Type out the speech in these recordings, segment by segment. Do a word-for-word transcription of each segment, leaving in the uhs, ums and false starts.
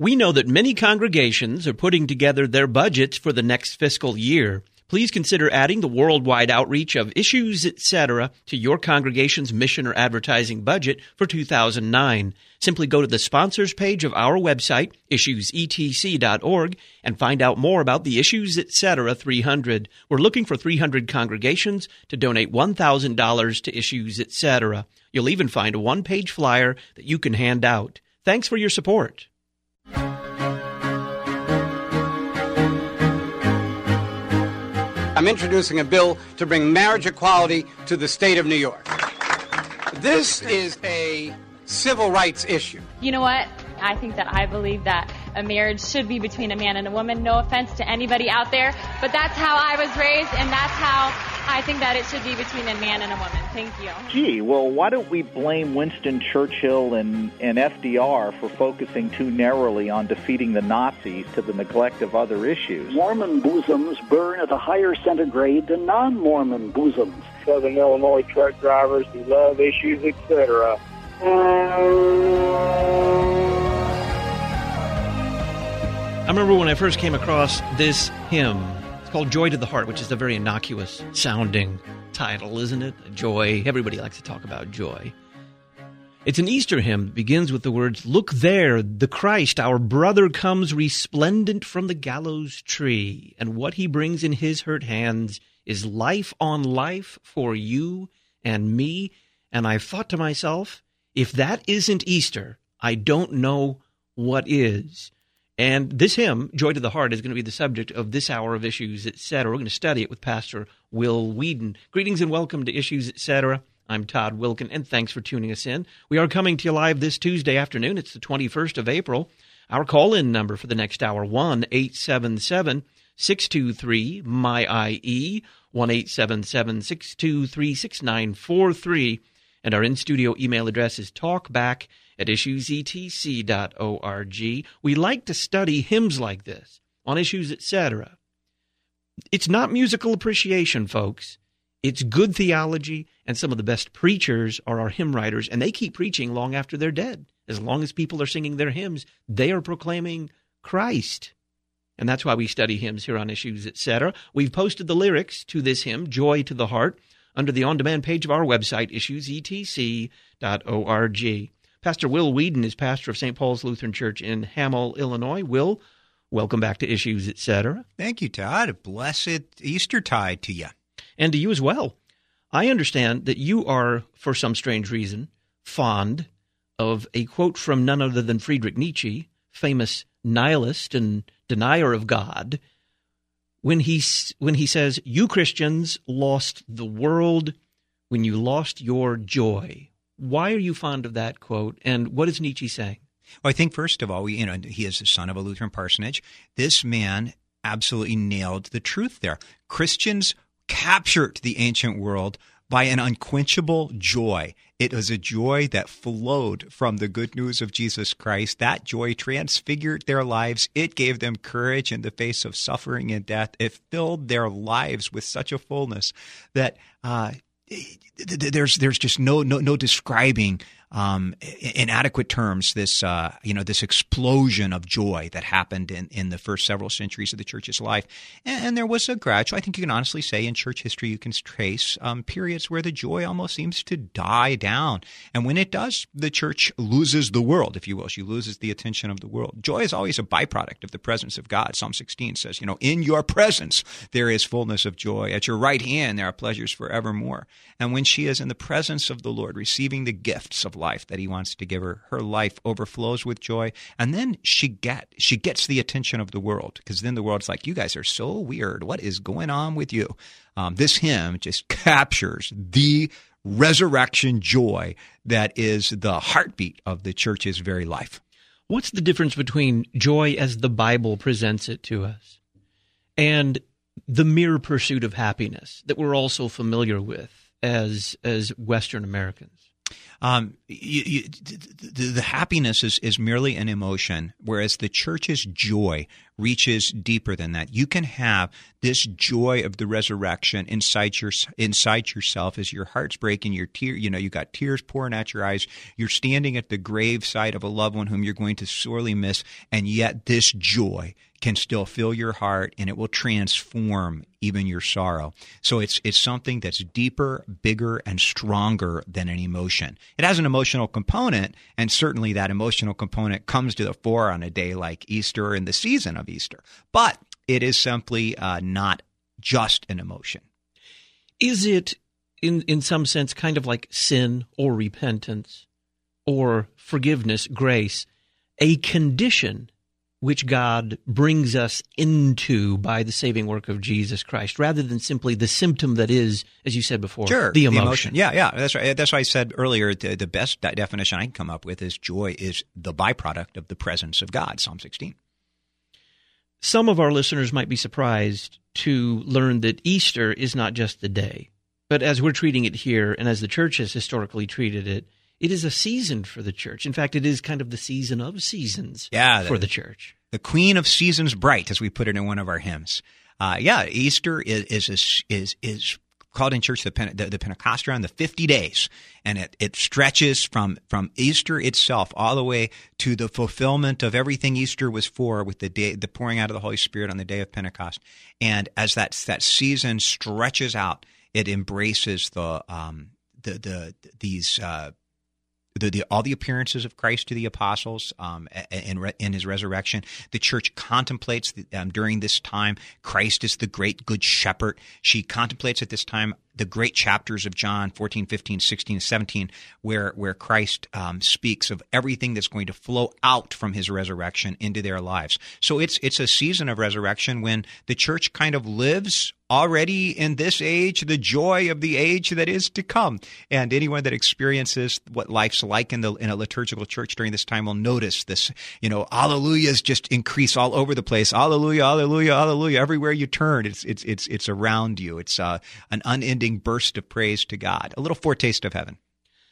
We know that many congregations are putting together their budgets for the next fiscal year. Please consider adding the worldwide outreach of Issues, et cetera to your congregation's mission or advertising budget for two thousand nine. Simply go to the sponsors page of our website, issues e t c dot org, and find out more about the Issues, et cetera three hundred. We're looking for three hundred congregations to donate one thousand dollars to Issues, et cetera. You'll even find a one-page flyer that you can hand out. Thanks for your support. I'm introducing a bill to bring marriage equality to the state of New York. This is a civil rights issue. You know what? I think that I believe that a marriage should be between a man and a woman. No offense to anybody out there, but that's how I was raised, and that's how I think that it should be between a man and a woman. Thank you. Gee, well, why don't we blame Winston Churchill and, and F D R for focusing too narrowly on defeating the Nazis to the neglect of other issues? Mormon bosoms burn at a higher centigrade than non-Mormon bosoms. Southern Illinois truck drivers who love issues, et cetera. I remember when I first came across this hymn. It's called Joy to the Heart, which is a very innocuous sounding title, isn't it? Joy. Everybody likes to talk about joy. It's an Easter hymn that begins with the words, "Look there, the Christ, our brother, comes resplendent from the gallows tree, and what he brings in his hurt hands is life on life for you and me." And I've thought to myself, if that isn't Easter, I don't know what is. And this hymn, Joy to the Heart, is going to be the subject of this hour of Issues, et cetera. We're going to study it with Pastor Will Weedon. Greetings and welcome to Issues, et cetera. I'm Todd Wilkin, and thanks for tuning us in. We are coming to you live this Tuesday afternoon. It's the twenty-first of April. Our call-in number for the next hour, one eight seven seven, six two three, M Y I E, one eight seven seven, six two three, six nine four three. And our in-studio email address is talkback at issues e t c dot org. We like to study hymns like this on Issues, et cetera. It's not musical appreciation, folks. It's good theology, and some of the best preachers are our hymn writers, and they keep preaching long after they're dead. As long as people are singing their hymns, they are proclaiming Christ. And that's why we study hymns here on Issues, et cetera. We've posted the lyrics to this hymn, Joy to the Heart, under the on-demand page of our website, issues e t c dot org. Pastor Will Weedon is pastor of Saint Paul's Lutheran Church in Hamel, Illinois. Will, welcome back to Issues, et cetera. Thank you, Todd. A blessed Eastertide to you. And to you as well. I understand that you are, for some strange reason, fond of a quote from none other than Friedrich Nietzsche, famous nihilist and denier of God, when he, when he says, "You Christians lost the world when you lost your joy." Why are you fond of that quote, and what is Nietzsche saying? Well, I think, first of all, we, you know, he is the son of a Lutheran parsonage. This man absolutely nailed the truth there. Christians captured the ancient world by an unquenchable joy. It was a joy that flowed from the good news of Jesus Christ. That joy transfigured their lives. It gave them courage in the face of suffering and death. It filled their lives with such a fullness that uh, there's there's just no no no describing um, in adequate terms this uh, you know this explosion of joy that happened in, in the first several centuries of the church's life. And, and there was a gradual, I think you can honestly say, in church history you can trace um, periods where the joy almost seems to die down. And when it does, the church loses the world, if you will. She loses the attention of the world. Joy is always a byproduct of the presence of God. Psalm sixteen says, you know, in your presence there is fullness of joy. At your right hand there are pleasures forevermore. And when she is in the presence of the Lord, receiving the gifts of life that he wants to give her, her life overflows with joy. And then she get she gets the attention of the world, because then the world's like, you guys are so weird. What is going on with you? Um, this hymn just captures the resurrection joy that is the heartbeat of the church's very life. What's the difference between joy as the Bible presents it to us and the mere pursuit of happiness that we're also familiar with as as Western Americans? Um, you, you, the, the happiness is, is merely an emotion, whereas the church's joy reaches deeper than that. You can have this joy of the resurrection inside your inside yourself as your heart's breaking, your tear, you know, you got tears pouring out your eyes. You're standing at the graveside of a loved one whom you're going to sorely miss, and yet this joy can still fill your heart, and it will transform even your sorrow. So it's it's something that's deeper, bigger, and stronger than an emotion. It has an emotional component, and certainly that emotional component comes to the fore on a day like Easter and the season of Easter. But it is simply uh, not just an emotion. Is it, in, in some sense, kind of like sin or repentance or forgiveness, grace, a condition which God brings us into by the saving work of Jesus Christ, rather than simply the symptom that is, as you said before, sure, the emotion. the emotion. Yeah, yeah, that's right. That's why I said earlier, the, the best definition I can come up with is joy is the byproduct of the presence of God, Psalm sixteen. Some of our listeners might be surprised to learn that Easter is not just the day, but as we're treating it here, and as the church has historically treated it, it is a season for the church. In fact, it is kind of the season of seasons yeah, for the, the church. The Queen of Seasons Bright, as we put it in one of our hymns. Uh, yeah, Easter is is is is called in church the, the, the Pentecostion, the fifty days, and it, it stretches from from Easter itself all the way to the fulfillment of everything Easter was for, with the day, the pouring out of the Holy Spirit on the day of Pentecost. And as that that season stretches out, it embraces the um the the these. Uh, The, the, all the appearances of Christ to the apostles um, in, in his resurrection. The church contemplates the, um, during this time Christ is the great good shepherd. She contemplates at this time the great chapters of John fourteen, fifteen, sixteen, seventeen, where where Christ um, speaks of everything that's going to flow out from his resurrection into their lives. So it's it's a season of resurrection when the church kind of lives already in this age the joy of the age that is to come. And anyone that experiences what life's like in the in a liturgical church during this time will notice this, you know, hallelujahs just increase all over the place. Hallelujah, hallelujah, hallelujah. Everywhere you turn, it's it's it's it's around you. It's uh, an unending burst of praise to God. A little foretaste of heaven.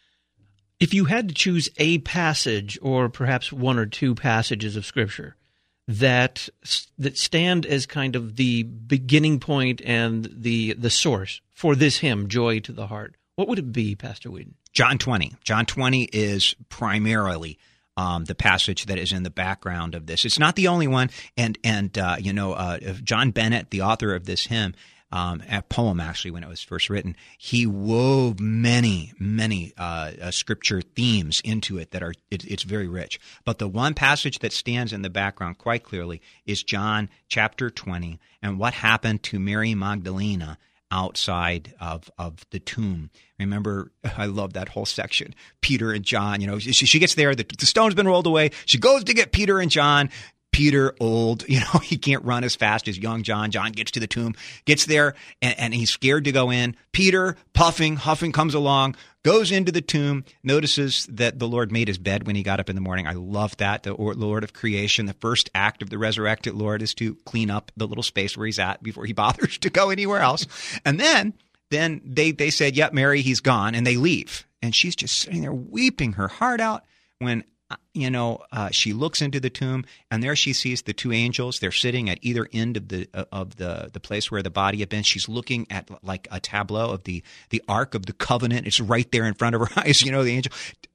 If you had to choose a passage, or perhaps one or two passages of Scripture that that stand as kind of the beginning point and the the source for this hymn, Joy to the Heart, what would it be, Pastor Whedon? John twenty. John twenty is primarily um, the passage that is in the background of this. It's not the only one. And, and uh, you know, uh, John Bennett, the author of this hymn, Um, a poem actually when it was first written, he wove many, many uh, uh, scripture themes into it that are, it, it's very rich. But the one passage that stands in the background quite clearly is John chapter twenty, and what happened to Mary Magdalena outside of, of the tomb. Remember, I love that whole section. Peter and John, you know, she, she gets there, the, the stone's been rolled away. She goes to get Peter and John. Peter, old, you know, he can't run as fast as young John. John gets to the tomb, gets there, and, and he's scared to go in. Peter, puffing, huffing, comes along, goes into the tomb, notices that the Lord made his bed when he got up in the morning. I love that. The Lord of creation, the first act of the resurrected Lord is to clean up the little space where he's at before he bothers to go anywhere else. And then, then they, they said, yep, Mary, he's gone, and they leave. And she's just sitting there weeping her heart out when you know, uh, she looks into the tomb, and there she sees the two angels. They're sitting at either end of the uh, of the the place where the body had been. She's looking at like a tableau of the the Ark of the Covenant. It's right there in front of her eyes. You know, the angel.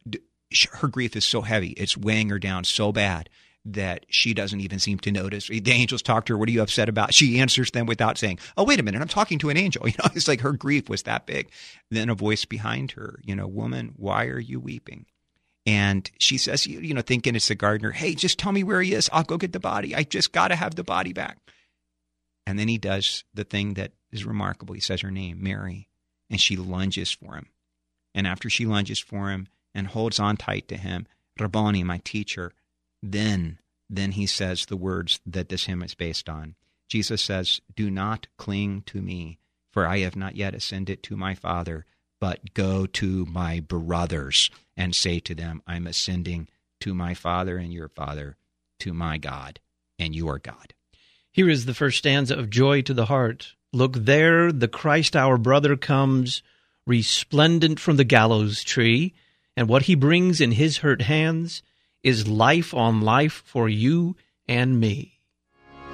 Her grief is so heavy; it's weighing her down so bad that she doesn't even seem to notice. The angels talk to her. What are you upset about? She answers them without saying, "Oh, wait a minute, I'm talking to an angel." You know, it's like her grief was that big. Then a voice behind her, you know, "Woman, why are you weeping?" And she says, you, you know, thinking it's the gardener, "Hey, just tell me where he is. I'll go get the body. I just got to have the body back." And then he does the thing that is remarkable. He says her name, Mary, and she lunges for him. And after she lunges for him and holds on tight to him, "Rabboni, my teacher," then, then he says the words that this hymn is based on. Jesus says, "Do not cling to me, for I have not yet ascended to my Father, but go to my brothers and say to them, I'm ascending to my Father and your Father, to my God and your God." Here is the first stanza of Joy to the Heart. "Look there, the Christ our brother comes, resplendent from the gallows tree, and what he brings in his hurt hands is life on life for you and me."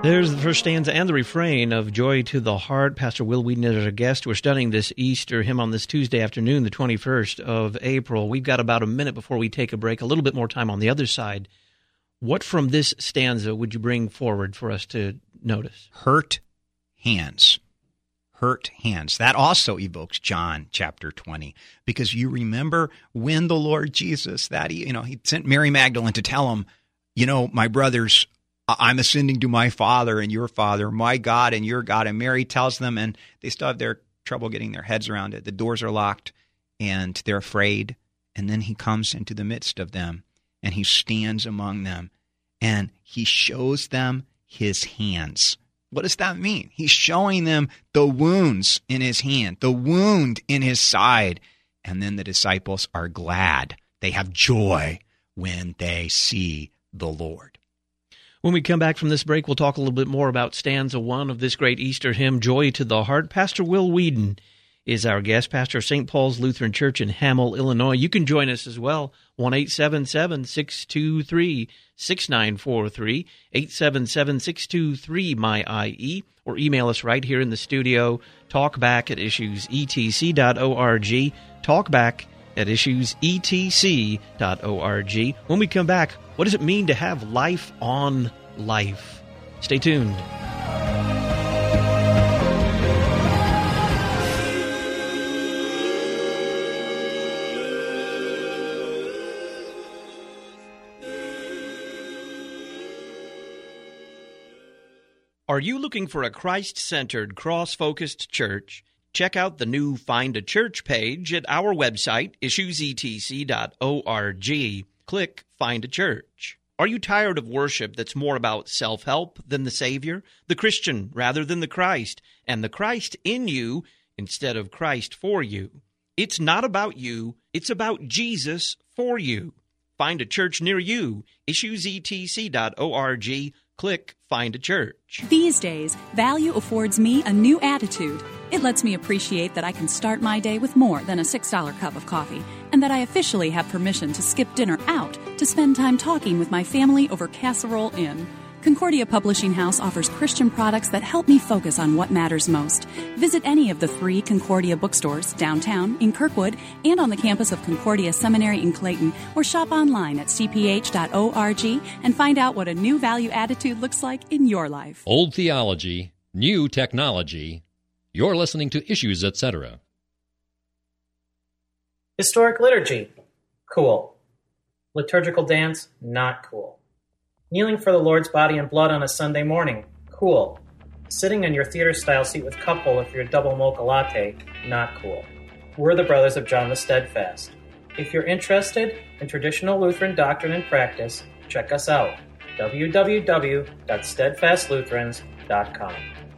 There's the first stanza and the refrain of Joy to the Heart. Pastor Will Weedon is our guest. We're studying this Easter hymn on this Tuesday afternoon, the twenty-first of April. We've got about a minute before we take a break, a little bit more time on the other side. What from this stanza would you bring forward for us to notice? Hurt hands. Hurt hands. That also evokes John chapter twenty, because you remember when the Lord Jesus, that he, you know, he sent Mary Magdalene to tell him, you know, my brothers, I'm ascending to my Father and your Father, my God and your God. And Mary tells them, and they still have their trouble getting their heads around it. The doors are locked, and they're afraid. And then he comes into the midst of them, and he stands among them, and he shows them his hands. What does that mean? He's showing them the wounds in his hand, the wound in his side. And then the disciples are glad. They have joy when they see the Lord. When we come back from this break, we'll talk a little bit more about stanza one of this great Easter hymn, Joy to the Heart. Pastor Will Weedon is our guest, pastor of Saint Paul's Lutheran Church in Hamel, Illinois. You can join us as well, one eight seven seven, six two three, six nine four three, eight seven seven, six two three, M Y I E, or email us right here in the studio, talkback at issues e t c dot org, talkback at issues e t c dot org. When we come back, what does it mean to have life on life? Stay tuned. Are you looking for a Christ-centered, cross-focused church? Check out the new Find a Church page at our website, issues e t c dot org. Click Find a Church. Are you tired of worship that's more about self-help than the Savior, the Christian rather than the Christ, and the Christ in you instead of Christ for you? It's not about you, it's about Jesus for you. Find a church near you, issues e t c dot org. Click Find a Church. These days, value affords me a new attitude. It lets me appreciate that I can start my day with more than a six dollar cup of coffee, and that I officially have permission to skip dinner out to spend time talking with my family over Casserole Inn. Concordia Publishing House offers Christian products that help me focus on what matters most. Visit any of the three Concordia bookstores downtown, in Kirkwood, and on the campus of Concordia Seminary in Clayton, or shop online at c p h dot org and find out what a new value attitude looks like in your life. Old theology, new technology. You're listening to Issues, et cetera. Historic liturgy, cool. Liturgical dance, not cool. Kneeling for the Lord's body and blood on a Sunday morning, cool. Sitting in your theater-style seat with cup holder for your double mocha latte, not cool. We're the Brothers of John the Steadfast. If you're interested in traditional Lutheran doctrine and practice, check us out, w w w dot steadfast lutherans dot com.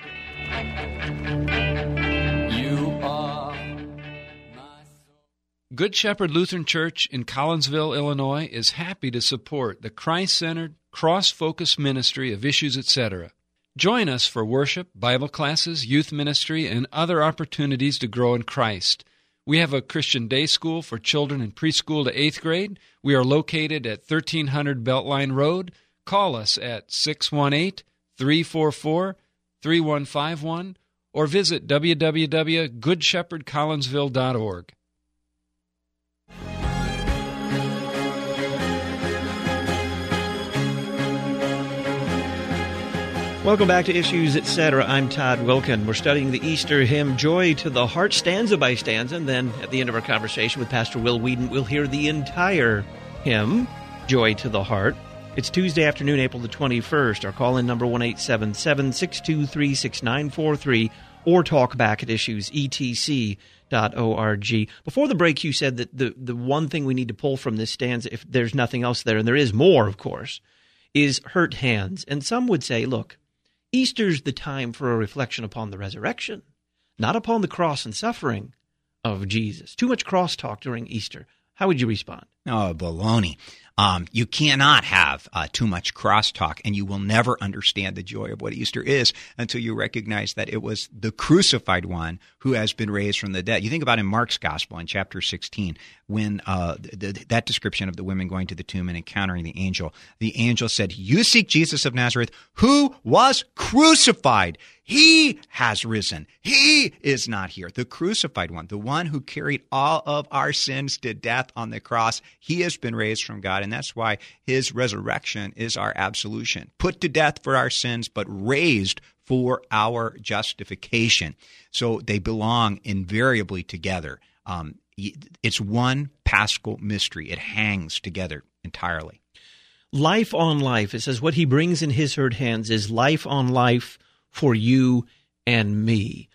Good Shepherd Lutheran Church in Collinsville, Illinois is happy to support the Christ-centered, cross-focused ministry of Issues, et cetera. Join us for worship, Bible classes, youth ministry, and other opportunities to grow in Christ. We have a Christian day school for children in preschool to eighth grade. We are located at thirteen hundred Beltline Road. Call us at six one eight, three four four, three one five one or visit w w w dot good shepherd collinsville dot org. Welcome back to Issues, et cetera. I'm Todd Wilkin. We're studying the Easter hymn, Joy to the Heart, stanza by stanza, and then at the end of our conversation with Pastor Will Weedon, we'll hear the entire hymn, Joy to the Heart. It's Tuesday afternoon, April the twenty-first. Our call-in number one eight seven seven, six two three, six nine four three, or talk back at issues e t c dot org. Before the break, you said that the, the one thing we need to pull from this stanza, if there's nothing else there, and there is more, of course, is hurt hands. And some would say, look, Easter's the time for a reflection upon the resurrection, not upon the cross and suffering of Jesus. Too much crosstalk during Easter. How would you respond? Oh, baloney. Um, you cannot have uh, too much crosstalk, and you will never understand the joy of what Easter is until you recognize that it was the crucified one who has been raised from the dead. You think about in Mark's Gospel in chapter sixteen, when uh, the, the, that description of the women going to the tomb and encountering the angel, the angel said, "You seek Jesus of Nazareth, who was crucified. He has risen. He is not here." The crucified one, the one who carried all of our sins to death on the cross, he has been raised from God, and that's why his resurrection is our absolution. Put to death for our sins, but raised for our justification. So they belong invariably together. Um, it's one paschal mystery. It hangs together entirely. Life on life. It says what he brings in his hurt hands is life on life for you and me.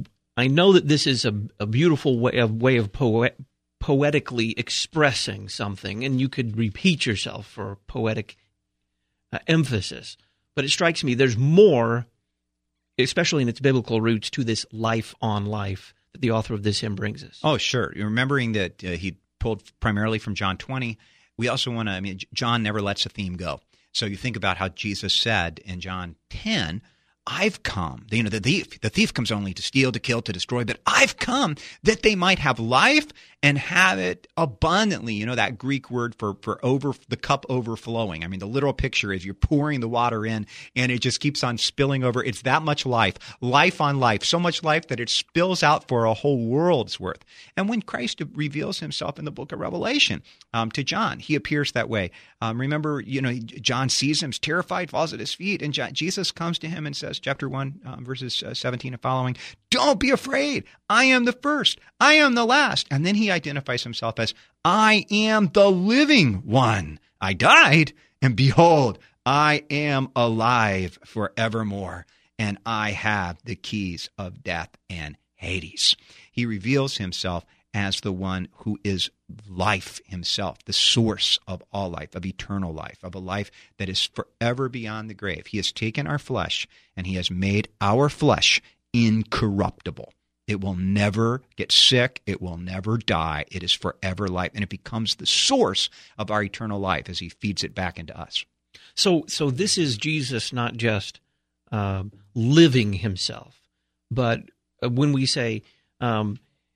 I know that this is a, a beautiful way of, way of poet, poetically expressing something, and you could repeat yourself for poetic uh, emphasis. But it strikes me there's more, especially in its biblical roots, to this life on life that the author of this hymn brings us. Oh, sure. You're remembering that uh, he pulled primarily from John twenty. We also want to, I mean, John never lets a theme go. So you think about how Jesus said in John ten, I've come, you know, the thief, the thief comes only to steal, to kill, to destroy, but I've come that they might have life and have it abundantly. You know, that Greek word for, for over the cup overflowing. I mean, the literal picture is you're pouring the water in and it just keeps on spilling over. It's that much life, life on life, so much life that it spills out for a whole world's worth. And when Christ reveals himself in the book of Revelation um, to John, he appears that way. Um, remember, you know, John sees him, is terrified, falls at his feet, and John, Jesus comes to him and says, chapter one, um, verses uh, seventeen and following, "Don't be afraid. I am the first. I am the last." And then he identifies himself as, "I am the living one. I died, and behold, I am alive forevermore, and I have the keys of death and Hades." He reveals himself as the one who is life himself, the source of all life, of eternal life, of a life that is forever beyond the grave. He has taken our flesh, and he has made our flesh incorruptible. It will never get sick. It will never die. It is forever life, and it becomes the source of our eternal life as he feeds it back into us. So, so this is Jesus not just uh, living himself, but when we say um,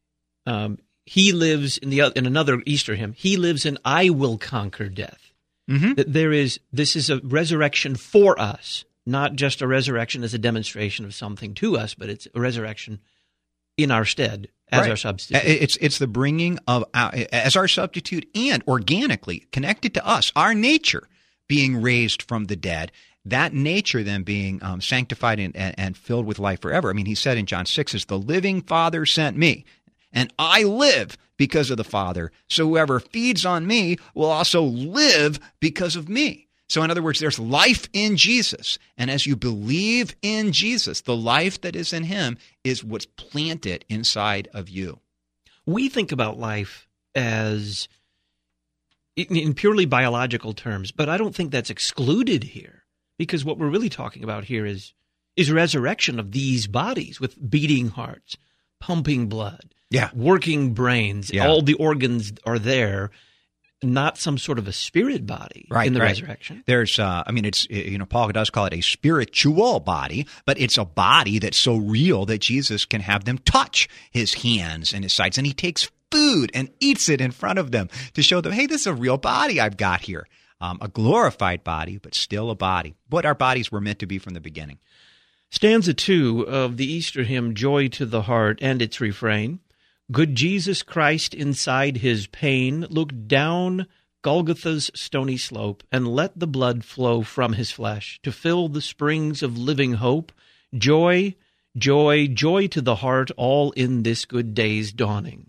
um, he lives in the in another Easter hymn, he lives in I will conquer death. Mm-hmm. That there is this is a resurrection for us, not just a resurrection as a demonstration of something to us, but it's a resurrection in our stead as right. our substitute. It's it's the bringing of our, as our substitute and organically connected to us, our nature being raised from the dead. That nature then being um, sanctified and, and, and filled with life forever. I mean, he said in John six, "Is the living Father sent me, and I live because of the Father. So whoever feeds on me will also live because of me." So in other words, there's life in Jesus. And as you believe in Jesus, the life that is in him is what's planted inside of you. We think about life as in purely biological terms, but I don't think that's excluded here, because what we're really talking about here is is resurrection of these bodies with beating hearts, pumping blood, yeah, working brains. Yeah. All the organs are there. Not some sort of a spirit body right, in the right. resurrection. There's, uh, I mean, it's, you know, Paul does call it a spiritual body, but it's a body that's so real that Jesus can have them touch his hands and his sides, and he takes food and eats it in front of them to show them, hey, this is a real body I've got here. Um, a glorified body, but still a body. What our bodies were meant to be from the beginning. Stanza two of the Easter hymn, Joy to the Heart, and its refrain. Good Jesus Christ inside his pain looked down Golgotha's stony slope and let the blood flow from his flesh to fill the springs of living hope. Joy, joy, joy to the heart, all in this good day's dawning.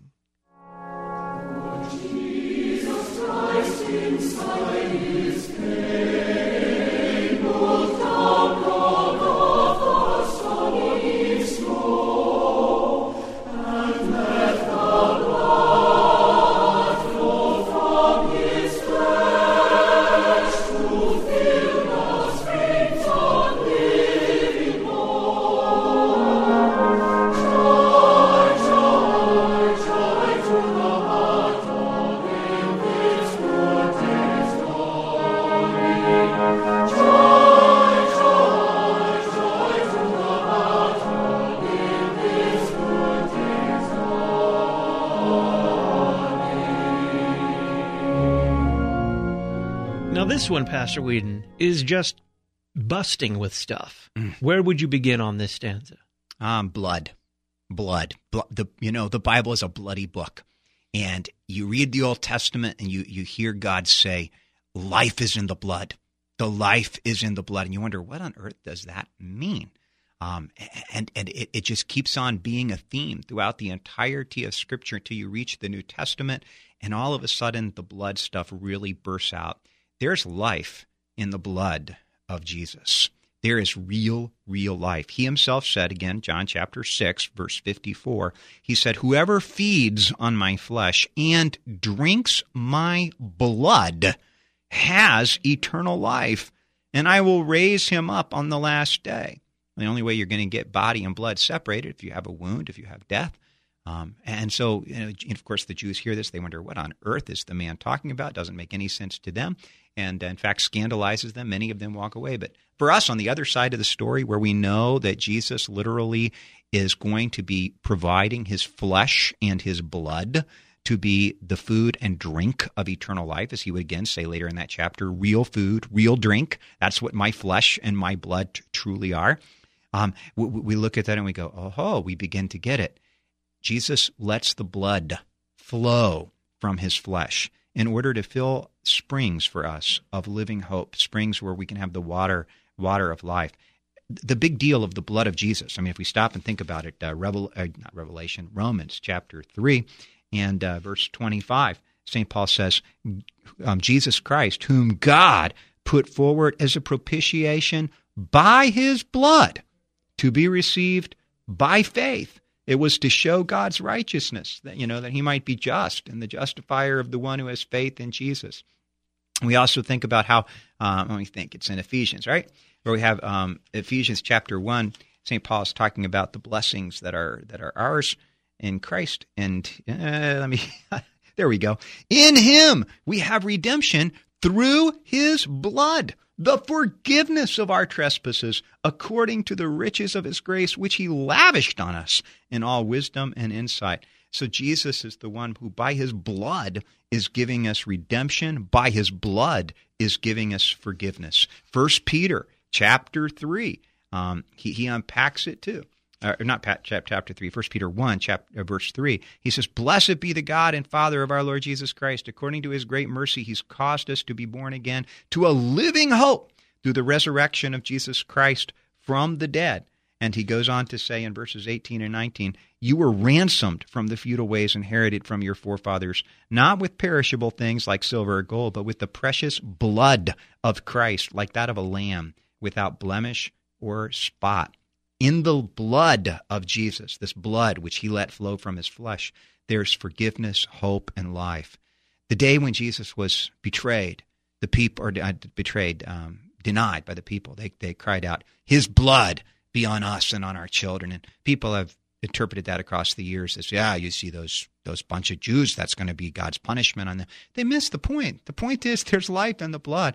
Now this one, Pastor Whedon, is just busting with stuff. Mm. Where would you begin on this stanza? Um, blood, blood. Bl- the you know the Bible is a bloody book, and you read the Old Testament and you you hear God say, "Life is in the blood. The life is in the blood," and you wonder what on earth does that mean? Um, and and it, it just keeps on being a theme throughout the entirety of Scripture until you reach the New Testament, and all of a sudden the blood stuff really bursts out. There's life in the blood of Jesus. There is real, real life. He himself said, again, John chapter six, verse fifty-four, he said, "Whoever feeds on my flesh and drinks my blood has eternal life, and I will raise him up on the last day." The only way you're going to get body and blood separated if you have a wound, if you have death. Um, and so, you know, of course, the Jews hear this. They wonder, what on earth is the man talking about? Doesn't make any sense to them. And, in fact, scandalizes them. Many of them walk away. But for us, on the other side of the story, where we know that Jesus literally is going to be providing his flesh and his blood to be the food and drink of eternal life, as he would again say later in that chapter, real food, real drink. That's what my flesh and my blood t- truly are. Um, we, we look at that and we go, oh, ho, we begin to get it. Jesus lets the blood flow from his flesh in order to fill springs for us of living hope, springs where we can have the water, water of life. The big deal of the blood of Jesus, I mean, if we stop and think about it, uh, Revel, uh, not Revelation, Romans chapter three and uh, verse twenty-five, Saint Paul says, um, Jesus Christ, whom God put forward as a propitiation by his blood to be received by faith. It was to show God's righteousness, that, you know, that he might be just and the justifier of the one who has faith in Jesus. We also think about how, um, let me think, it's in Ephesians, right? Where we have um, Ephesians chapter one, Saint Paul is talking about the blessings that are that are ours in Christ. And uh, let me, there we go. In him we have redemption through his blood, the forgiveness of our trespasses, according to the riches of his grace, which he lavished on us in all wisdom and insight. So Jesus is the one who, by his blood, is giving us redemption. By his blood is giving us forgiveness. First Peter chapter three, um, he, he unpacks it too. Uh, not chapter three, First Peter one, chapter, uh, verse three. He says, "Blessed be the God and Father of our Lord Jesus Christ. According to his great mercy, he's caused us to be born again to a living hope through the resurrection of Jesus Christ from the dead." And he goes on to say in verses eighteen and nineteen, "You were ransomed from the futile ways inherited from your forefathers, not with perishable things like silver or gold, but with the precious blood of Christ, like that of a lamb, without blemish or spot." In the blood of Jesus, this blood which he let flow from his flesh, there's forgiveness, hope, and life. The day when Jesus was betrayed, the people, or uh, betrayed, um, denied by the people, they they cried out, "His blood be on us and on our children." And people have interpreted that across the years as, yeah, you see those those bunch of Jews, that's going to be God's punishment on them. They missed the point. The point is there's life in the blood.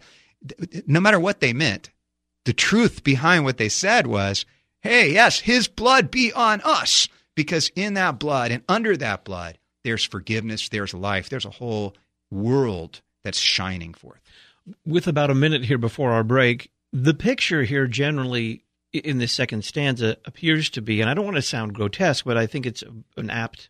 No matter what they meant, the truth behind what they said was, hey, yes, his blood be on us, because in that blood and under that blood, there's forgiveness, there's life, there's a whole world that's shining forth. With about a minute here before our break, the picture here generally in this second stanza appears to be, and I don't want to sound grotesque, but I think it's an apt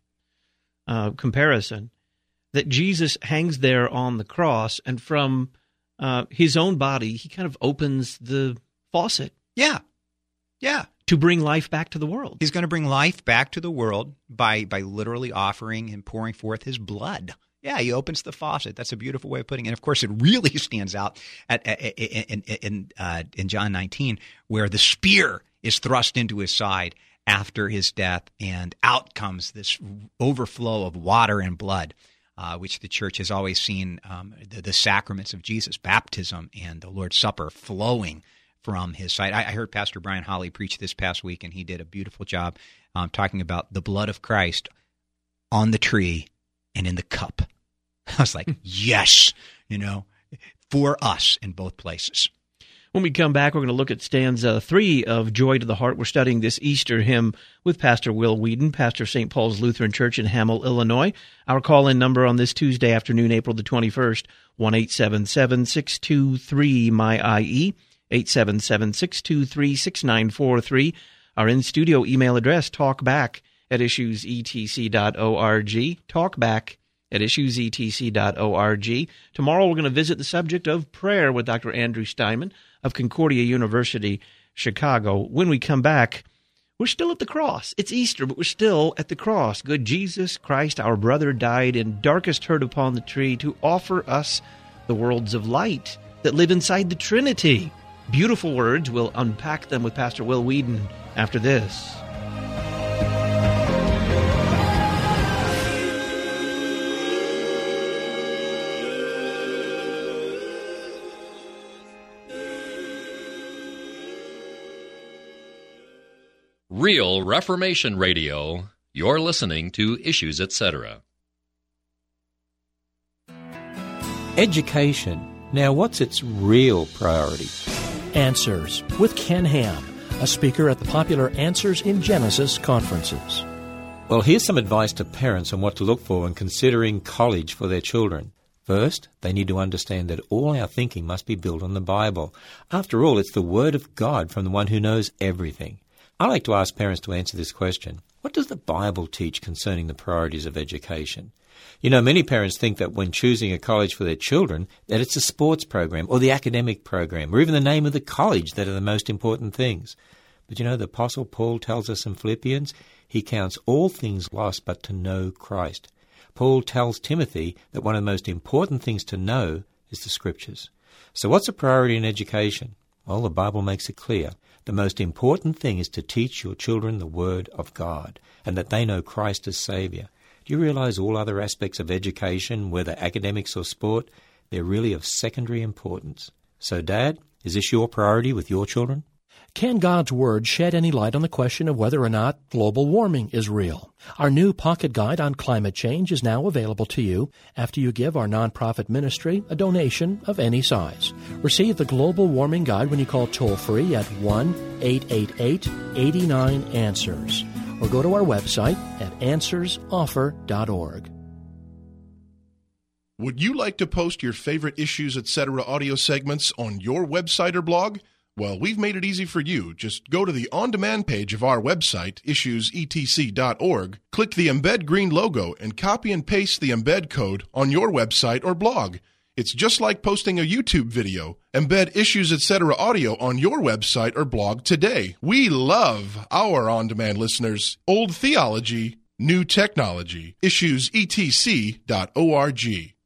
uh, comparison, that Jesus hangs there on the cross, and from uh, his own body, he kind of opens the faucet. Yeah, yeah. To bring life back to the world. He's going to bring life back to the world by by literally offering and pouring forth his blood. Yeah, he opens the faucet. That's a beautiful way of putting it. And of course, it really stands out at, at, in in, uh, in John nineteen, where the spear is thrust into his side after his death, and out comes this overflow of water and blood, uh, which the church has always seen um, the, the sacraments of Jesus, baptism and the Lord's Supper, flowing from his side. I, I heard Pastor Brian Holly preach this past week, and he did a beautiful job um, talking about the blood of Christ on the tree and in the cup. I was like, yes, you know, for us in both places. When we come back, we're going to look at stanza three of Joy to the Heart. We're studying this Easter hymn with Pastor Will Wheaton, pastor of Saint Paul's Lutheran Church in Hamel, Illinois. Our call-in number on this Tuesday afternoon, April the twenty-first, one eight seven seven, six two three, M Y I E, eight seven seven, six two three, six nine four three. Our in-studio email address, talkback at issues e t c dot org, talkback at issues e t c dot org. Tomorrow we're going to visit the subject of prayer with Doctor Andrew Steinman of Concordia University, Chicago. When we come back, we're still at the cross. It's Easter, but we're still at the cross. Good Jesus Christ, our brother, died in darkest hurt upon the tree to offer us the worlds of light that live inside the Trinity. Beautiful words. We'll unpack them with Pastor Will Wheaton after this. Real Reformation Radio. You're listening to Issues, et cetera. Education. Now, what's its real priority? Answers with Ken Ham, a speaker at the popular Answers in Genesis conferences. Well, here's some advice to parents on what to look for when considering college for their children. First, they need to understand that all our thinking must be built on the Bible. After all, it's the Word of God from the one who knows everything. I like to ask parents to answer this question. What does the Bible teach concerning the priorities of education? You know, many parents think that when choosing a college for their children, that it's a sports program or the academic program or even the name of the college that are the most important things. But you know, the Apostle Paul tells us in Philippians, he counts all things lost but to know Christ. Paul tells Timothy that one of the most important things to know is the Scriptures. So what's a priority in education? Well, the Bible makes it clear. The most important thing is to teach your children the Word of God and that they know Christ as Savior. Do you realize all other aspects of education, whether academics or sport, they're really of secondary importance? So, Dad, is this your priority with your children? Can God's Word shed any light on the question of whether or not global warming is real? Our new pocket guide on climate change is now available to you after you give our nonprofit ministry a donation of any size. Receive the Global Warming Guide when you call toll-free at one eight eight eight, eight nine, answers or go to our website at answers offer dot org. Would you like to post your favorite Issues, et cetera audio segments on your website or blog? Well, we've made it easy for you. Just go to the on-demand page of our website, issues e t c dot org, click the Embed Green logo, and copy and paste the embed code on your website or blog. It's just like posting a YouTube video. Embed Issues, et cetera audio on your website or blog today. We love our on-demand listeners. Old theology, new technology. issues e t c dot org.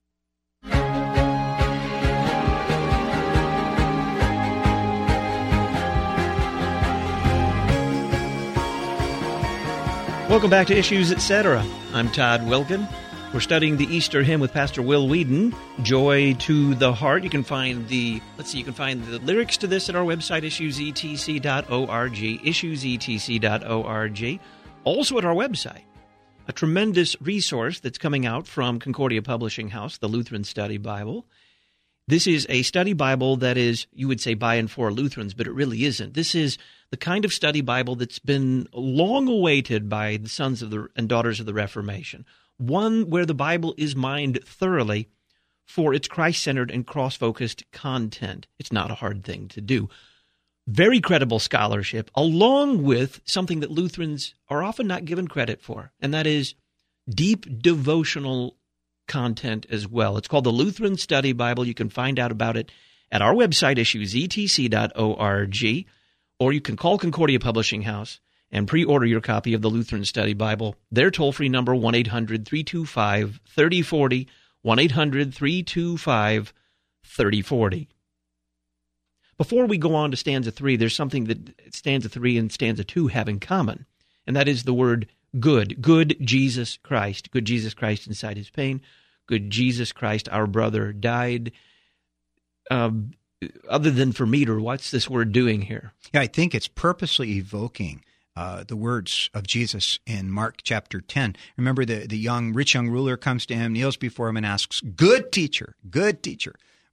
Welcome back to Issues, et cetera. I'm Todd Wilkin. We're studying the Easter hymn with Pastor Will Wheaton, Joy to the Heart. You can find the, let's see, you can find the lyrics to this at our website, issues e t c dot org, issues e t c dot org. Also at our website, a tremendous resource that's coming out from Concordia Publishing House, the Lutheran Study Bible. This is a study Bible that is, you would say, by and for Lutherans, but it really isn't. This is the kind of study Bible that's been long awaited by the sons of the and daughters of the Reformation, one where the Bible is mined thoroughly for its Christ-centered and cross-focused content. It's not a hard thing to do. Very credible scholarship, along with something that Lutherans are often not given credit for, and that is deep devotional content as well. It's called the Lutheran Study Bible. You can find out about it at our website, issues e t c dot org, or you can call Concordia Publishing House and pre-order your copy of the Lutheran Study Bible. Their toll-free number, one eight hundred, three two five, three oh four oh, one eight hundred, three two five, three oh four oh. Before we go on to stanza three, there's something that stanza three and stanza two have in common, and that is the word good. Good Jesus Christ. Good Jesus Christ inside his pain. Good Jesus Christ, our brother, died. Um, other than for meter, what's this word doing here? Yeah, I think it's purposely evoking uh, the words of Jesus in Mark chapter ten. Remember, the, the young, rich young ruler comes to him, kneels before him, and asks, "Good teacher, good teacher,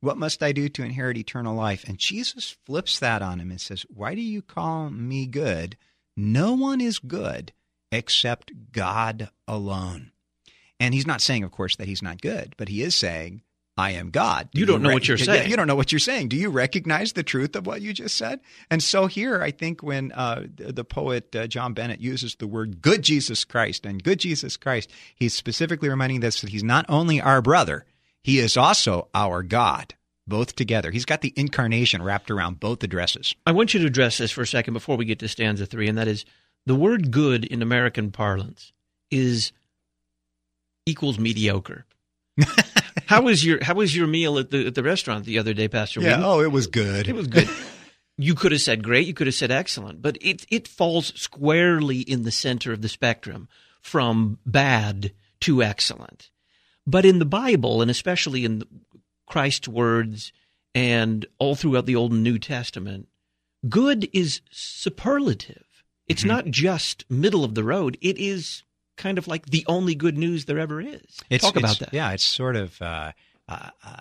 What must I do to inherit eternal life? And Jesus flips that on him and says, why do you call me good? No one is good except God alone. And he's not saying, of course, that he's not good, but he is saying, I am God. Do you don't you know rec- what you're saying. You don't know what you're saying. Do you recognize the truth of what you just said? And so here, I think when uh, the poet uh, John Bennett uses the word good Jesus Christ and good Jesus Christ, he's specifically reminding us that he's not only our brother, he is also our God, both together. He's got the incarnation wrapped around both addresses. I want you to address this for a second before we get to stanza three, and that is the word good in American parlance is equals mediocre. How was your How was your meal at the at the restaurant the other day, Pastor Yeah, Whedon? oh, it was good. It was good. You could have said great. You could have said excellent. But it it falls squarely in the center of the spectrum from bad to excellent. But in the Bible, and especially in Christ's words and all throughout the Old and New Testament, good is superlative. It's mm-hmm. not just middle of the road. It is kind of like the only good news there ever is. It's, Talk about it's, that. Yeah, it's sort of uh, uh, uh,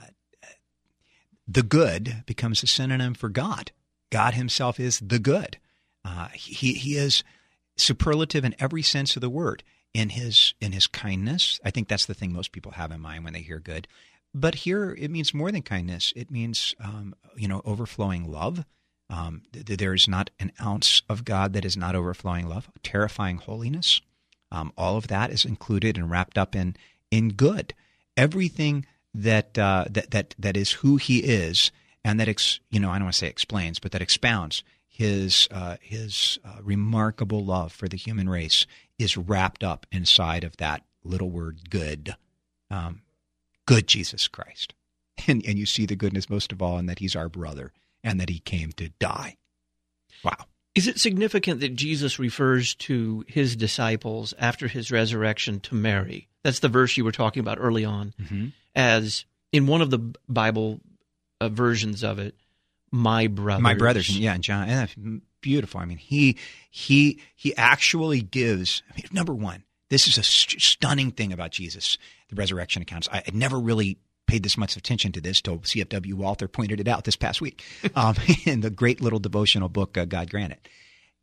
the good becomes a synonym for God. God himself is the good. Uh, he he is superlative in every sense of the word. In his in his kindness, I think that's the thing most people have in mind when they hear good. But here it means more than kindness. It means um, you know overflowing love. Um, th- there is not an ounce of God that is not overflowing love. Terrifying holiness. Um, all of that is included and wrapped up in in good. Everything that uh, that that that is who he is, and that ex, you know I don't want to say explains, but that expounds his uh, his uh, remarkable love for the human race is wrapped up inside of that little word good. Um, good Jesus Christ. And and you see the goodness most of all in that he's our brother and that he came to die. Wow. Is it significant that Jesus refers to his disciples after his resurrection to Mary? That's the verse you were talking about early on. Mm-hmm. As in one of the Bible uh, versions of it, my brothers. My brothers, yeah, and John, and that's beautiful. I mean, he he he actually gives. I mean, number one, this is a st- stunning thing about Jesus, the resurrection accounts. I, I never really paid this much attention to this till C F W Walther pointed it out this past week um, in the great little devotional book, uh, God Grant It.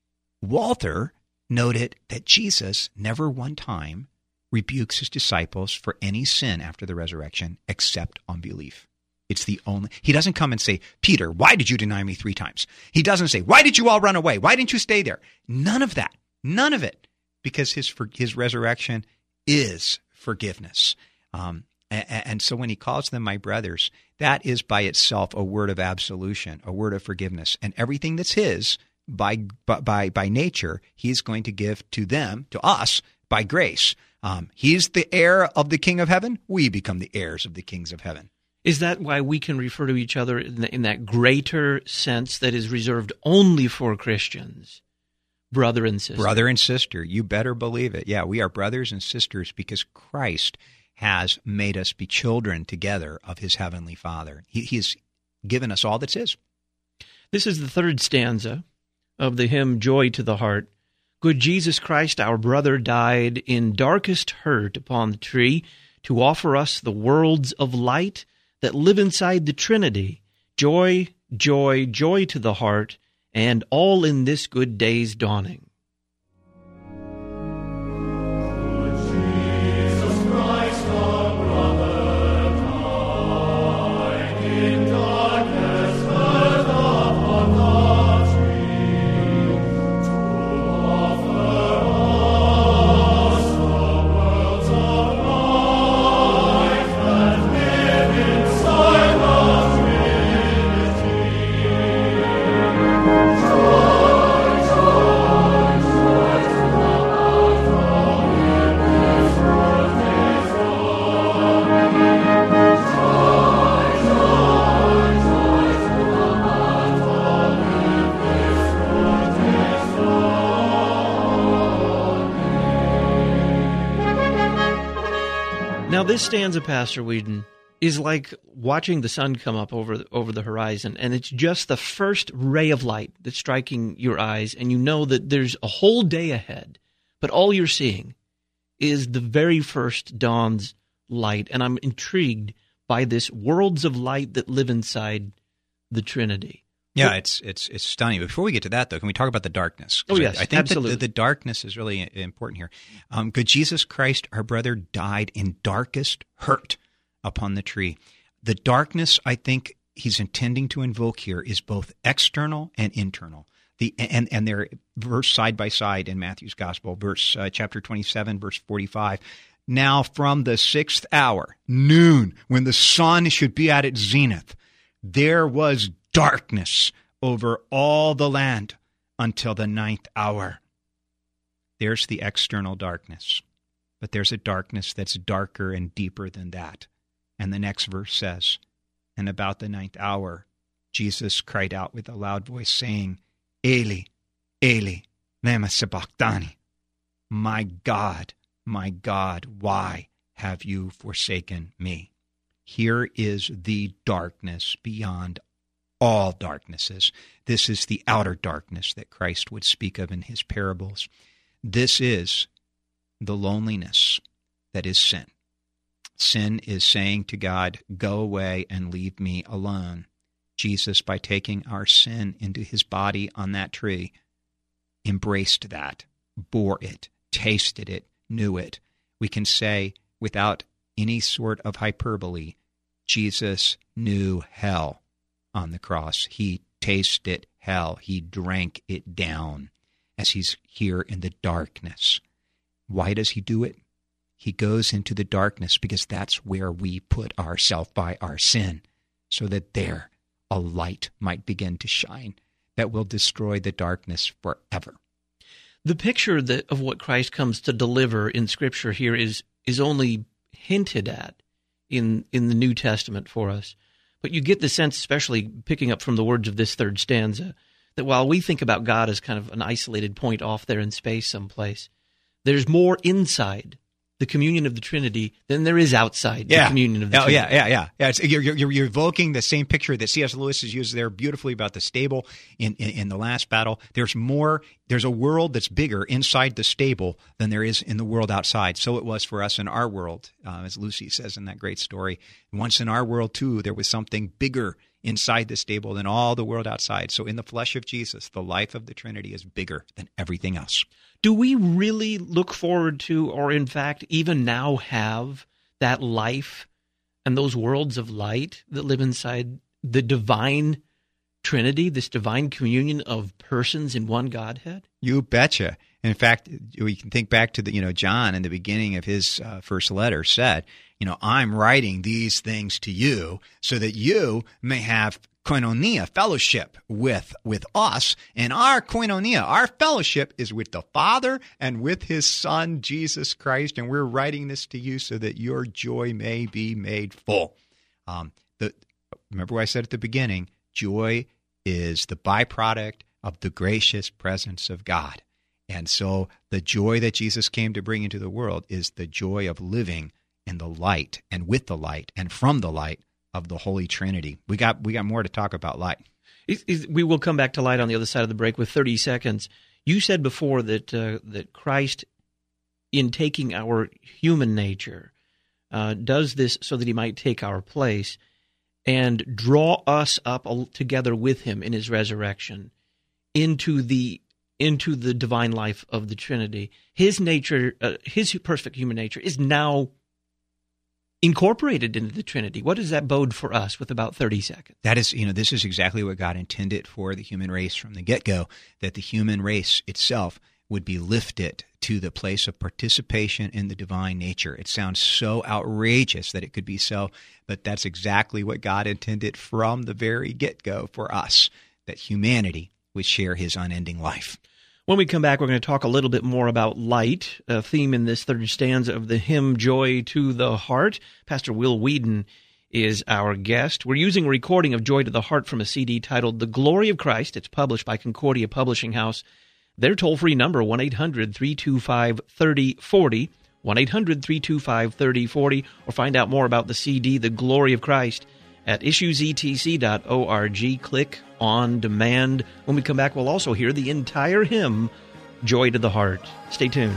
Walther noted that Jesus never one time rebukes his disciples for any sin after the resurrection except unbelief. It's the only, he doesn't come and say, Peter, why did you deny me three times? He doesn't say, why did you all run away? Why didn't you stay there? None of that. None of it. Because his his resurrection is forgiveness. Um, and, and so when he calls them my brothers, that is by itself a word of absolution, a word of forgiveness. And everything that's his by by by nature, he's going to give to them, to us, by grace. Um, he's the heir of the King of Heaven. We become the heirs of the kings of heaven. Is that why we can refer to each other in, the, in that greater sense that is reserved only for Christians? Brother and sister. Brother and sister. You better believe it. Yeah, we are brothers and sisters because Christ has made us be children together of his heavenly Father. He, he's given us all that's his. This is the third stanza of the hymn Joy to the Heart. Good Jesus Christ, our brother, died in darkest hurt upon the tree to offer us the worlds of light that live inside the Trinity. Joy, joy, joy to the heart, and all in this good day's dawning. Now, this stanza, Pastor Whedon, is like watching the sun come up over the, over the horizon, and it's just the first ray of light that's striking your eyes, and you know that there's a whole day ahead, but all you're seeing is the very first dawn's light, and I'm intrigued by this worlds of light that live inside the Trinity. Yeah, it's it's it's stunning. Before we get to that, though, can we talk about the darkness? Oh, yes, I, I think absolutely. The, the darkness is really important here. Um, good Jesus Christ, our brother, died in darkest hurt upon the tree. The darkness, I think, he's intending to invoke here is both external and internal. The and and they're verse side by side in Matthew's Gospel, verse uh, chapter twenty-seven, verse forty-five. Now from the sixth hour, noon, when the sun should be at its zenith, there was darkness over all the land until the ninth hour. There's the external darkness. But there's a darkness that's darker and deeper than that. And the next verse says, and about the ninth hour, Jesus cried out with a loud voice, saying, Eli, Eli, lema sabachthani. My God, my God, why have you forsaken me? Here is the darkness beyond all darknesses. This is the outer darkness that Christ would speak of in his parables. This is the loneliness that is sin. Sin is saying to God, go away and leave me alone. Jesus, by taking our sin into his body on that tree, embraced that, bore it, tasted it, knew it. We can say, without any sort of hyperbole, Jesus knew hell on the cross. He tasted hell. He drank it down as he's here in the darkness. Why does he do it? He goes into the darkness because that's where we put ourselves by our sin, so that there a light might begin to shine that will destroy the darkness forever. The picture that of what Christ comes to deliver in Scripture here is is only hinted at in in the New Testament for us. But you get the sense, especially picking up from the words of this third stanza, that while we think about God as kind of an isolated point off there in space someplace, there's more inside the communion of the Trinity than there is outside yeah. the communion of the oh, Trinity. Yeah, yeah, yeah. yeah it's, you're, you're, you're evoking the same picture that C S Lewis has used there beautifully about the stable in, in, in the last battle. There's more, there's a world that's bigger inside the stable than there is in the world outside. So it was for us in our world, uh, as Lucy says in that great story. Once in our world, too, there was something bigger inside the stable than all the world outside. So in the flesh of Jesus, the life of the Trinity is bigger than everything else. Do we really look forward to, or in fact, even now have that life and those worlds of light that live inside the divine Trinity, this divine communion of persons in one Godhead? You betcha. In fact, we can think back to the, you know, John in the beginning of his uh, first letter said, you know, I'm writing these things to you so that you may have koinonia, fellowship with with us, and our koinonia, our fellowship is with the Father and with his Son, Jesus Christ, and we're writing this to you so that your joy may be made full. Um, the, remember what I said at the beginning, joy is the byproduct of the gracious presence of God. And so the joy that Jesus came to bring into the world is the joy of living in the light and with the light and from the light of the Holy Trinity. We got we got more to talk about light. It, it, we will come back to light on the other side of the break with thirty seconds. You said before that uh, that Christ, in taking our human nature, uh, does this so that he might take our place and draw us up together with him in his resurrection into the into the divine life of the Trinity. His nature, uh, his perfect human nature, is now incorporated into the Trinity. What does that bode for us with about thirty seconds? That is, you know, this is exactly what God intended for the human race from the get-go, that the human race itself would be lifted to the place of participation in the divine nature. It sounds so outrageous that it could be so, but that's exactly what God intended from the very get-go for us, that humanity would share his unending life. When we come back, we're going to talk a little bit more about light, a theme in this third stanza of the hymn Joy to the Heart. Pastor Will Whedon is our guest. We're using a recording of Joy to the Heart from a C D titled The Glory of Christ. It's published by Concordia Publishing House. Their toll-free number, one eight hundred three two five three oh four oh, one eight hundred three two five three oh four oh, or find out more about the C D, The Glory of Christ, at issues e t c dot org. Click on demand. When we come back, we'll also hear the entire hymn, Joy to the Heart. Stay tuned.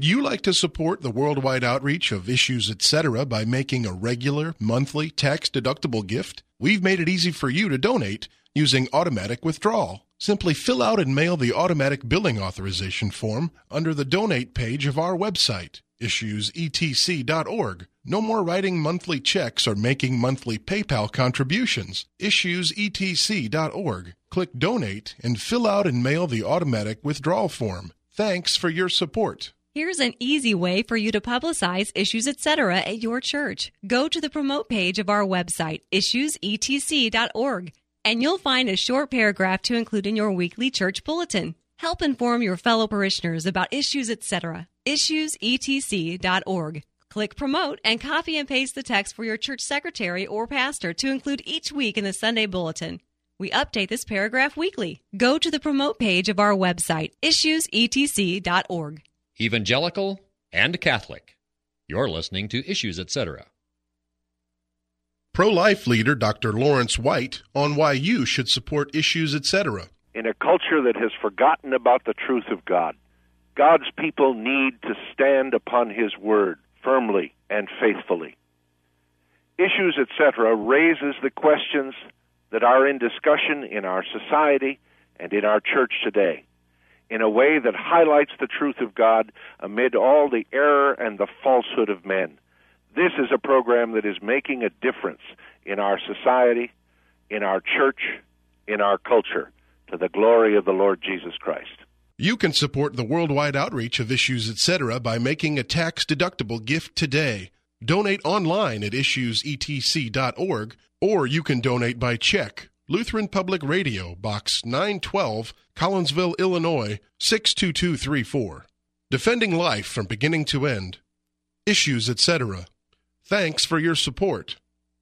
Would you like to support the worldwide outreach of Issues Etc. by making a regular, monthly, tax-deductible gift? We've made it easy for you to donate using automatic withdrawal. Simply fill out and mail the automatic billing authorization form under the donate page of our website, issues e t c dot org. No more writing monthly checks or making monthly PayPal contributions. issues e t c dot org. Click Donate and fill out and mail the automatic withdrawal form. Thanks for your support. Here's an easy way for you to publicize Issues Etc. at your church. Go to the promote page of our website, issues e t c dot org, and you'll find a short paragraph to include in your weekly church bulletin. Help inform your fellow parishioners about Issues Etc. issues e t c dot org. Click Promote and copy and paste the text for your church secretary or pastor to include each week in the Sunday bulletin. We update this paragraph weekly. Go to the promote page of our website, issues e t c dot org. Evangelical and Catholic. You're listening to Issues Etc. Pro-life leader Doctor Lawrence White on why you should support Issues Etc. In a culture that has forgotten about the truth of God, God's people need to stand upon His Word firmly and faithfully. Issues Etc. raises the questions that are in discussion in our society and in our church today, in a way that highlights the truth of God amid all the error and the falsehood of men. This is a program that is making a difference in our society, in our church, in our culture, to the glory of the Lord Jesus Christ. You can support the worldwide outreach of Issues Etc. by making a tax-deductible gift today. Donate online at issues e t c dot org, or you can donate by check. Lutheran Public Radio, Box nine twelve, Collinsville, Illinois, six two two three four. Defending life from beginning to end. Issues Etc. Thanks for your support.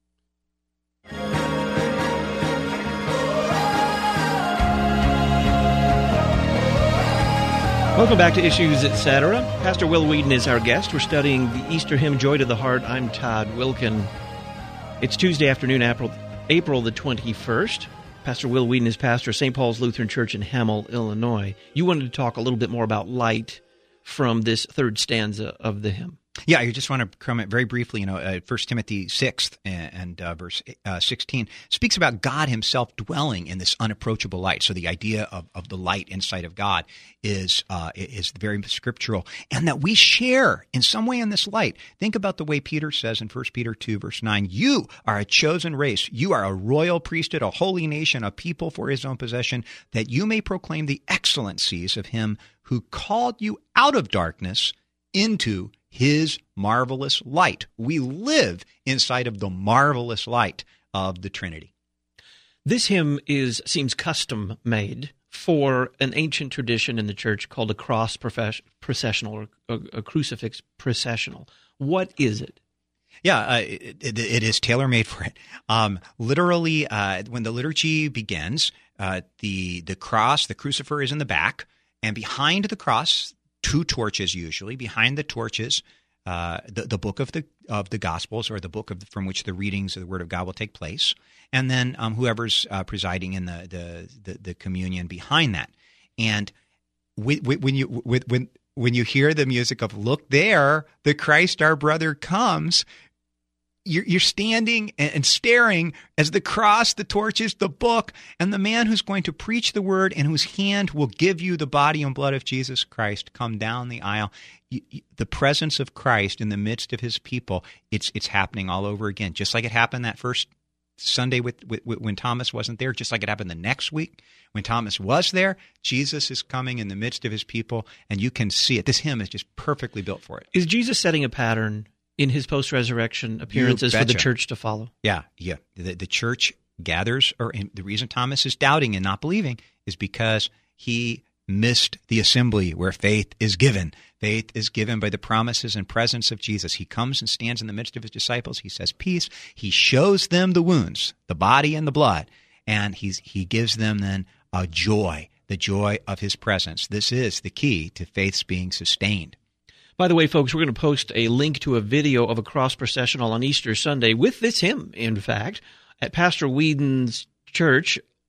Welcome back to Issues Etc. Pastor Will Whedon is our guest. We're studying the Easter hymn, Joy to the Heart. I'm Todd Wilkin. It's Tuesday afternoon, April, April the twenty-first. Pastor Will Whedon is pastor of Saint Paul's Lutheran Church in Hamel, Illinois. You wanted to talk a little bit more about light from this third stanza of the hymn. Yeah, I just want to comment very briefly. You know, uh, First Timothy six and, and uh, verse uh, sixteen speaks about God Himself dwelling in this unapproachable light. So the idea of, of the light inside of God is uh, is very scriptural, and that we share in some way in this light. Think about the way Peter says in First Peter two, verse nine: "You are a chosen race; you are a royal priesthood, a holy nation, a people for His own possession, that you may proclaim the excellencies of Him who called you out of darkness into His marvelous light." We live inside of the marvelous light of the Trinity. This hymn is seems custom made for an ancient tradition in the church called a cross processional or a, a crucifix processional. What is it? Yeah, uh, it, it, it is tailor-made for it. Um, literally, uh, when the liturgy begins, uh, the the cross, the crucifer is in the back, and behind the cross, two torches usually. Behind the torches, uh, the, the book of the of the Gospels, or the book of the, from which the readings of the Word of God will take place, and then um, whoever's uh, presiding in the, the the the communion behind that. And we, we, when you when when you hear the music of "Look there, the Christ our brother comes," You're, you're standing and staring as the cross, the torches, the book, and the man who's going to preach the word and whose hand will give you the body and blood of Jesus Christ come down the aisle. You, you, the presence of Christ in the midst of His people, it's it's happening all over again. Just like it happened that first Sunday with, with, with, when Thomas wasn't there, just like it happened the next week when Thomas was there, Jesus is coming in the midst of His people, and you can see it. This hymn is just perfectly built for it. Is Jesus setting a pattern in His post-resurrection appearances for the church to follow? Yeah, yeah. The, the church gathers, or the reason Thomas is doubting and not believing is because he missed the assembly where faith is given. Faith is given by the promises and presence of Jesus. He comes and stands in the midst of His disciples. He says peace. He shows them the wounds, the body and the blood, and he's, he gives them then a joy, the joy of His presence. This is the key to faith's being sustained. By the way, folks, we're going to post a link to a video of a cross processional on Easter Sunday with this hymn, in fact, at Pastor Whedon's church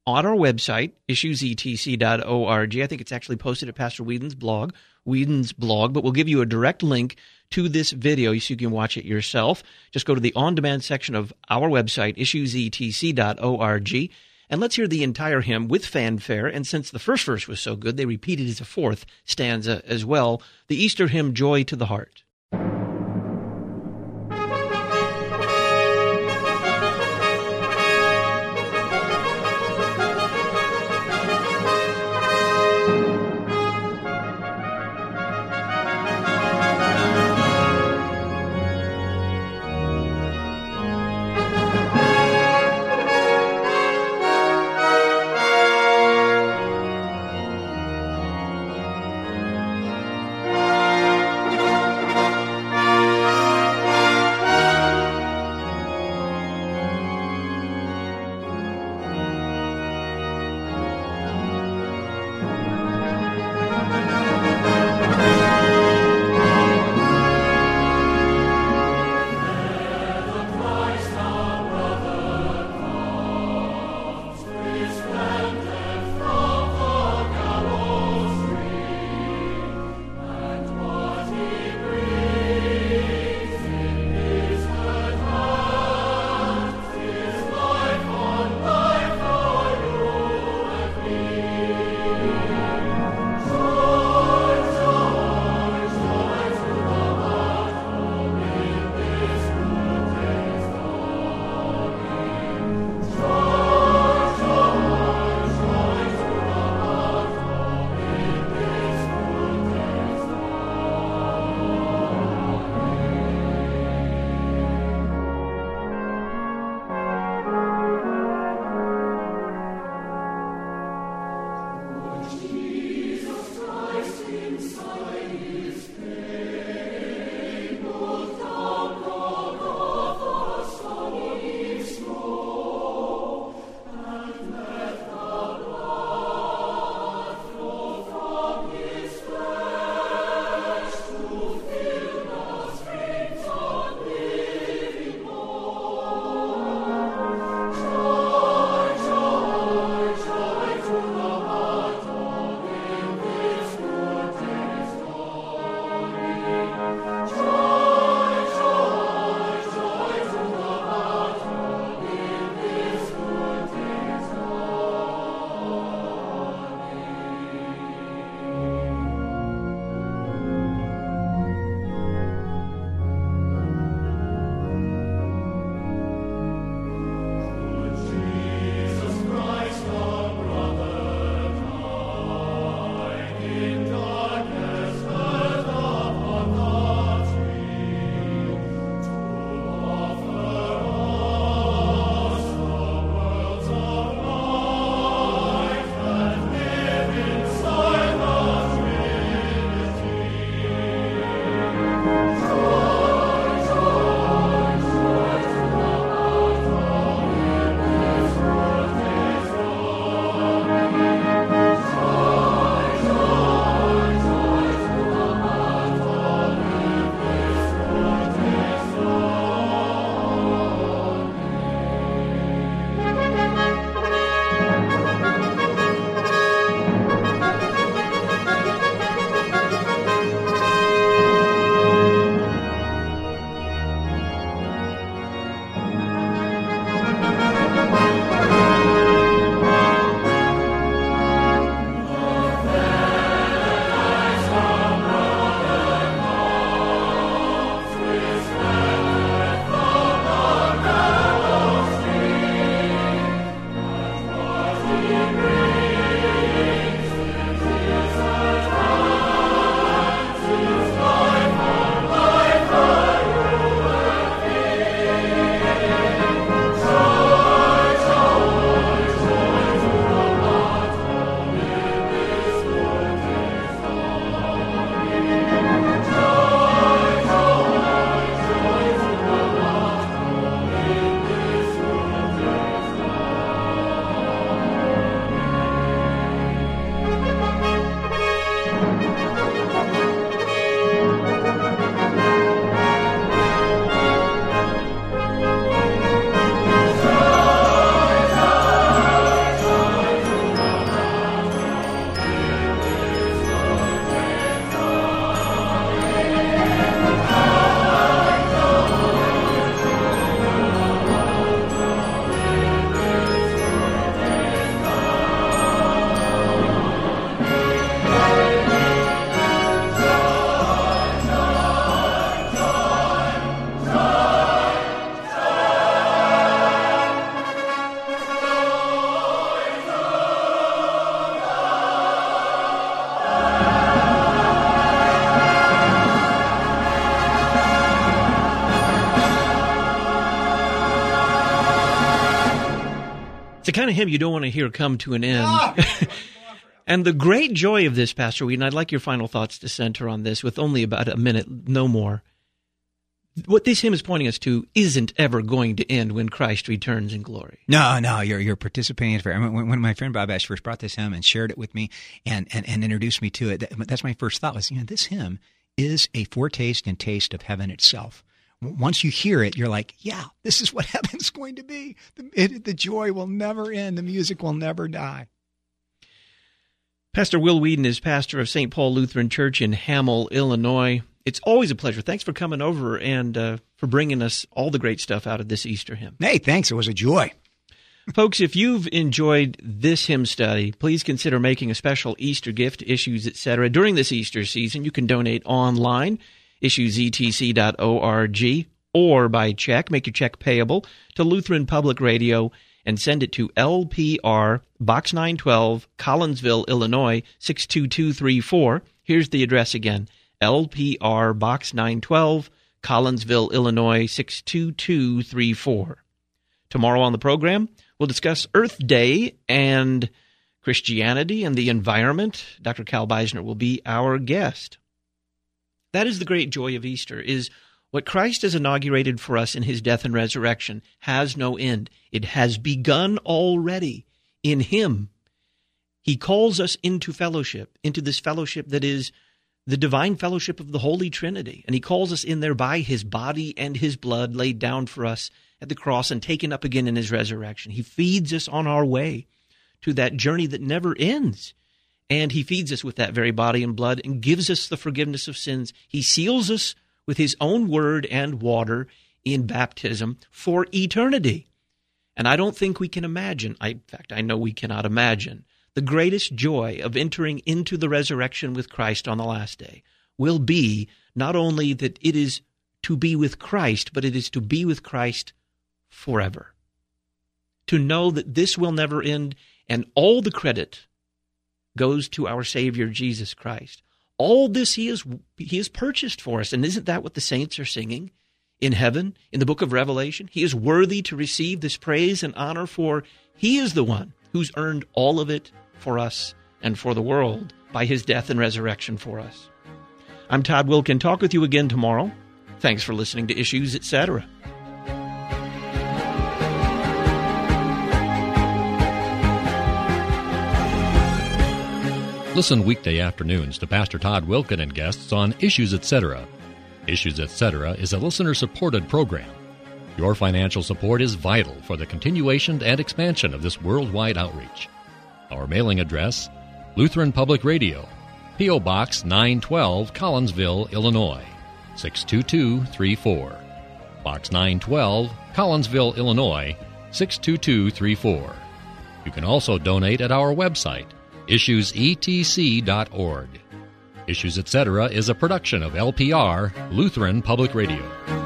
on our website, issues e t c dot org. I think it's actually posted at Pastor Whedon's blog, Whedon's blog, but we'll give you a direct link to this video so you can watch it yourself. Just go to the on-demand section of our website, issues e t c dot org, and let's hear the entire hymn with fanfare. And since the first verse was so good, they repeated as a fourth stanza as well, the Easter hymn, Joy to the Heart. It's the kind of hymn you don't want to hear come to an end. And the great joy of this, Pastor Whedon, I'd like your final thoughts to center on this with only about a minute, no more. What this hymn is pointing us to isn't ever going to end when Christ returns in glory. No, no, you're you're participating. I mean, when, when my friend Bob Ash first brought this hymn and shared it with me and, and, and introduced me to it, that, that's my first thought was, you know, this hymn is a foretaste and taste of heaven itself. Once you hear it, you're like, yeah, this is what heaven's going to be. The, it, the joy will never end. The music will never die. Pastor Will Whedon is pastor of Saint Paul Lutheran Church in Hamel, Illinois. It's always a pleasure. Thanks for coming over and uh, for bringing us all the great stuff out of this Easter hymn. Hey, thanks. It was a joy. Folks, if you've enjoyed this hymn study, please consider making a special Easter gift to Issues, et cetera. During this Easter season, you can donate online, issues e t c dot org, or by check. Make your check payable to Lutheran Public Radio and send it to L P R, Box nine twelve, Collinsville, Illinois, six two two three four. Here's the address again, L P R, Box nine twelve, Collinsville, Illinois, six two two three four. Tomorrow on the program, we'll discuss Earth Day and Christianity and the environment. Doctor Cal Beisner will be our guest. That is the great joy of Easter, is what Christ has inaugurated for us in his death and resurrection has no end. It has begun already in him. He calls us into fellowship, into this fellowship that is the divine fellowship of the Holy Trinity. And he calls us in there by his body and his blood laid down for us at the cross and taken up again in his resurrection. He feeds us on our way to that journey that never ends. And he feeds us with that very body and blood and gives us the forgiveness of sins. He seals us with his own word and water in baptism for eternity. And I don't think we can imagine, I, in fact, I know we cannot imagine, the greatest joy of entering into the resurrection with Christ on the last day will be not only that it is to be with Christ, but it is to be with Christ forever. To know that this will never end, and all the credit goes to our Savior, Jesus Christ. All this he has, he has purchased for us. And isn't that what the saints are singing in heaven, in the book of Revelation? He is worthy to receive this praise and honor, for he is the one who's earned all of it for us and for the world by his death and resurrection for us. I'm Todd Wilkin. Talk with you again tomorrow. Thanks for listening to Issues, et cetera. Listen weekday afternoons to Pastor Todd Wilkin and guests on Issues, et cetera. Issues, et cetera is a listener-supported program. Your financial support is vital for the continuation and expansion of this worldwide outreach. Our mailing address, Lutheran Public Radio, P O. Box nine twelve, Collinsville, Illinois, six two two three four. Box nine twelve, Collinsville, Illinois, six two two three four. You can also donate at our website, issues e t c dot org. Issues, et cetera is a production of L P R, Lutheran Public Radio.